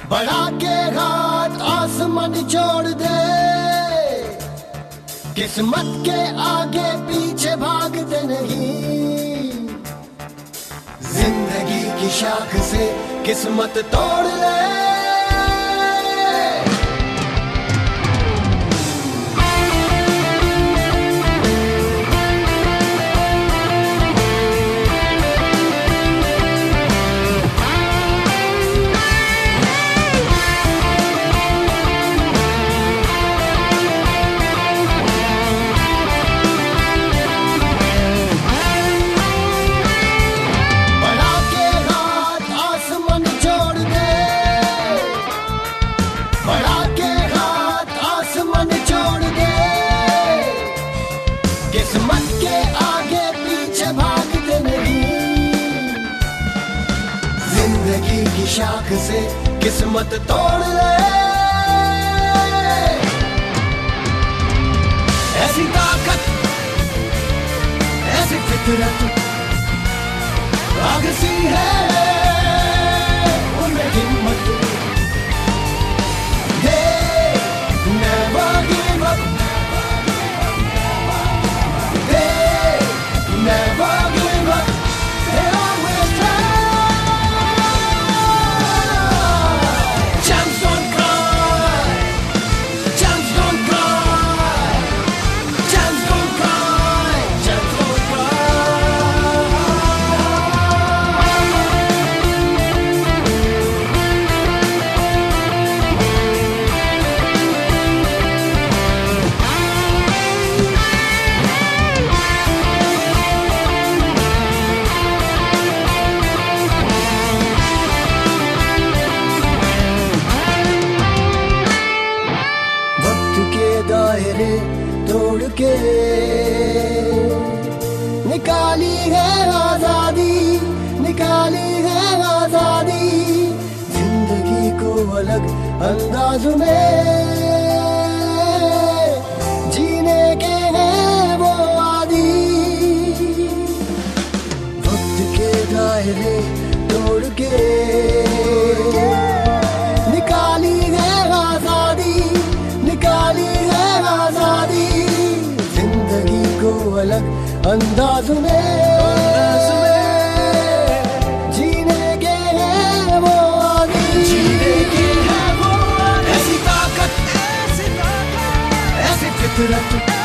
बढ़ा के हाथ आसमान छोड़ दे, किस्मत के आगे पीछे भागते नहीं। जिंदगी की शाख से किस्मत तोड़ ले। किस्मत के आगे पीछे भागते नहीं। जिंदगी की शाख से किस्मत तोड़ ले। ऐसी ताकत, ऐसी फितरत आग सी है उनमें हिम्मत। दायरे तोड़ के निकाली है आजादी, निकाली है आजादी। जिंदगी को अलग अंदाज में जीने के हैं वो आदी। वक्त के दायरे तोड़ के निकाली है आजादी, निकाली है आजादी। जिंदगी को अलग अंदाज में जीने के हैं वो आदी, जीने के हैं वो आदी। ऐसी ताकत, ऐसी फितरत